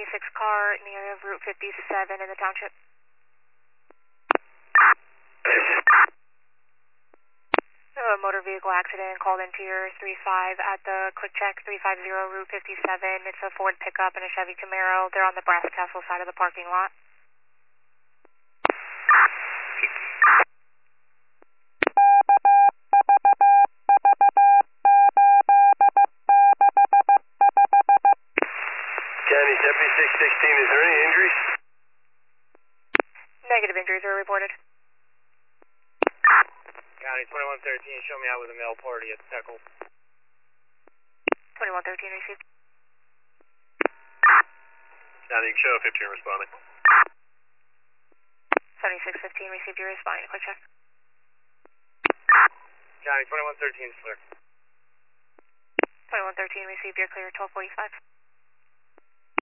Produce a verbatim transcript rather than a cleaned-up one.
seventy-six car in the area of Route fifty-seven in the township. A motor vehicle accident called into your three five at the Quick Check three five zero Route fifty-seven. It's a Ford pickup and a Chevy Camaro. They're on the Brass Castle side of the parking lot. County seventy-six sixteen, is there any injuries? Negative injuries are reported. County twenty-one thirteen, show me out with a male party at Teckle. twenty-one thirteen received. County, show fifteen responding. seventy-six fifteen received, you're responding to Quick Check. County twenty-one thirteen is clear. twenty-one thirteen received, you're clear, twelve forty-five.